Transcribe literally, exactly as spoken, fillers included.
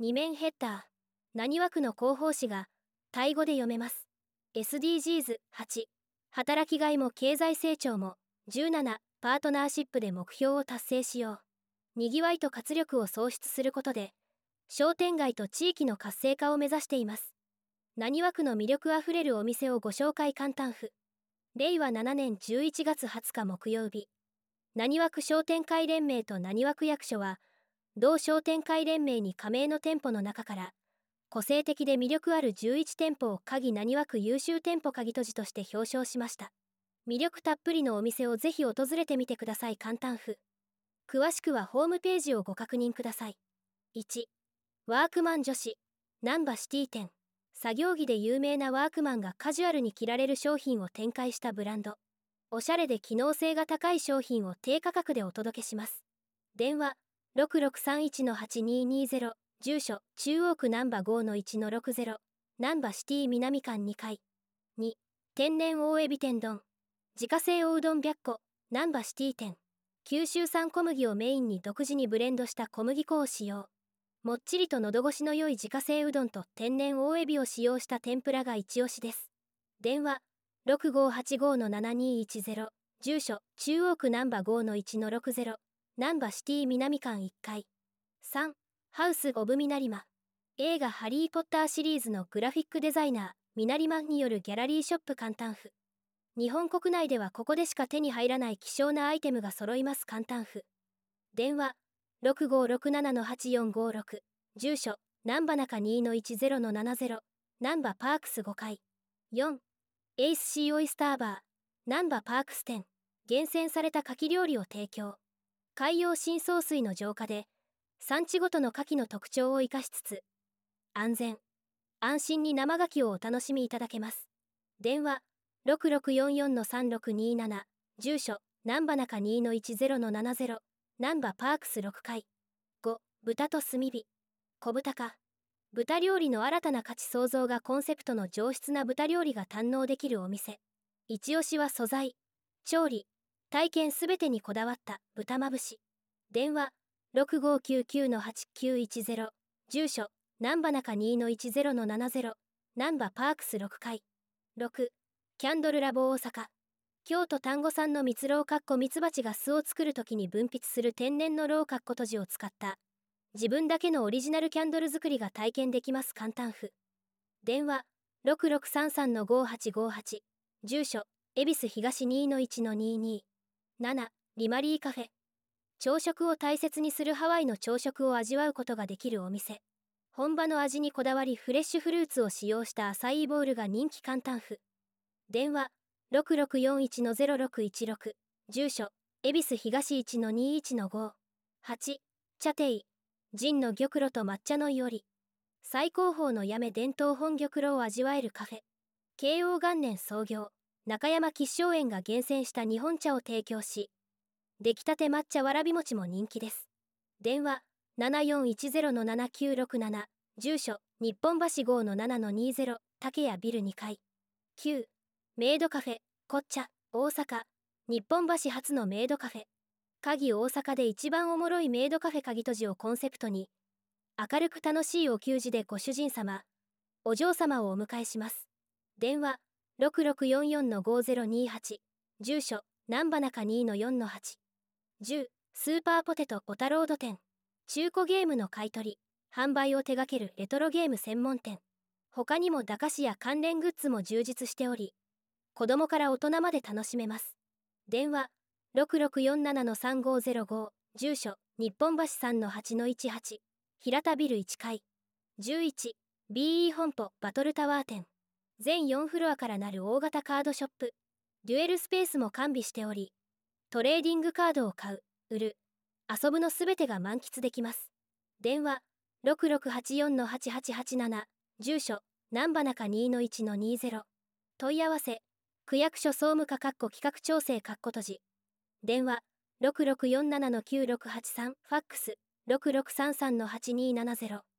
に面ヘッダー。浪速区の広報誌がタイ語で読めます。エスディージーズはち。働きがいも経済成長も。じゅうなな。パートナーシップで目標を達成しよう。にぎわいと活力を創出することで、商店街と地域の活性化を目指しています。浪速区の魅力あふれるお店をご紹介。簡単譜。れいわななねんじゅういちがつはつか木曜日。浪速区商店会連盟と浪速区役所は、同商店会連盟に加盟の店舗の中から、個性的で魅力あるじゅういち店舗を鍵浪速区優秀店舗鍵閉じとして表彰しました。魅力たっぷりのお店をぜひ訪れてみてください。簡単譜。詳しくはホームページをご確認ください。いち. ワークマン女子難波シティ店。作業着で有名なワークマンがカジュアルに着られる商品を展開したブランド。おしゃれで機能性が高い商品を低価格でお届けします。電話 ろくろくさんいちのはちにーにーゼロ。住所中央区難波 ごのいちのろくゼロ。難波シティ南館にかい。に. 天然大エビ天丼。自家製おうどんひゃっこ。難波シティ店。九州産小麦をメインに独自にブレンドした小麦粉を使用。もっちりと喉越しの良い自家製うどんと天然大エビを使用した天ぷらが一押しです。電話 ろくごはちごのななにーいちゼロ。住所中央区難波 ごのいちのろくゼロ。難波シティ南館いっかい。さん. ハウス・オブ・ミナリマ。映画ハリー・ポッターシリーズのグラフィックデザイナーミナリマンによるギャラリーショップ。簡単譜。日本国内ではここでしか手に入らない希少なアイテムが揃います。簡単譜。電話 ろくごろくななのはちよんごろく。住所難波中 にのいちゼロのななゼロ。難波パークスごかい。よん. エイスシーオイスターバー難波パークス店。厳選された牡蠣料理を提供。海洋深層水の浄化で産地ごとの牡蠣の特徴を生かしつつ安全安心に生牡蠣をお楽しみいただけます。電話 ろくろくよんよんのさんろくにーなな。住所難波中 にのいちゼロのななゼロ。難波パークスろっかい。ご. 豚と炭火小豚か。豚料理の新たな価値創造がコンセプトの上質な豚料理が堪能できるお店。一押しは素材調理体験すべてにこだわった豚まぶし。電話 ろくごきゅうきゅうのはちきゅういちゼロ。住所難波中 にのいちゼロのななゼロ。難波パークスろっかい。ろく. キャンドルラボ大阪。京都丹後産の蜜蝋かっこ蜜蜂が巣を作るときに分泌する天然の蝋かっことじを使った自分だけのオリジナルキャンドル作りが体験できます。簡単譜。電話 ろくろくさんさんのごはちごはち。住所恵比寿東 にのいちのにーにー。なな. リマリーカフェ。朝食を大切にするハワイの朝食を味わうことができるお店。本場の味にこだわりフレッシュフルーツを使用したアサイーボウルが人気。簡単譜。電話 ろくろくよんいちのゼロろくいちろく。住所恵比寿東 いちのにーいちのご。はち. 茶亭ジンの玉露と抹茶のいおり。最高峰の八女伝統本玉露を味わえるカフェ。慶応元年創業中山吉祥園が厳選した日本茶を提供し出来たて抹茶わらび餅も人気です。電話 ななよんいちゼロのななきゅうろくなな。住所日本橋 ごのななのにーゼロ。竹谷ビルにかい。きゅう. メイドカフェこっちゃ大阪。日本橋初のメイドカフェ。鍵大阪で一番おもろいメイドカフェ鍵閉じをコンセプトに明るく楽しいお給仕でご主人様お嬢様をお迎えします。電話 ろくろくよんよんのごゼロにはち。住所難波中 にのよんのはち。じゅう. スーパーポテトオタロード店。中古ゲームの買い取り販売を手掛けるレトロゲーム専門店。他にも駄菓子や関連グッズも充実しており子供から大人まで楽しめます。電話 ろくろくよんななのさんごゼロご。住所日本橋 さんのはちのいちはち。平田ビルいっかい。じゅういち. ビーイー 本舗バトルタワー店。全よんフロアからなる大型カードショップ。デュエルスペースも完備しておりトレーディングカードを買う売る遊ぶのすべてが満喫できます。電話 ろくろくはちよんのはちはちはちなな。住所難波中 にのいちのにーゼロ。問い合わせ区役所総務課かっこ企画調整かっこ閉じ。電話 ろくろくよんななのきゅうろくはちさん。ファックス ろくろくさんさんのはちにーななゼロ。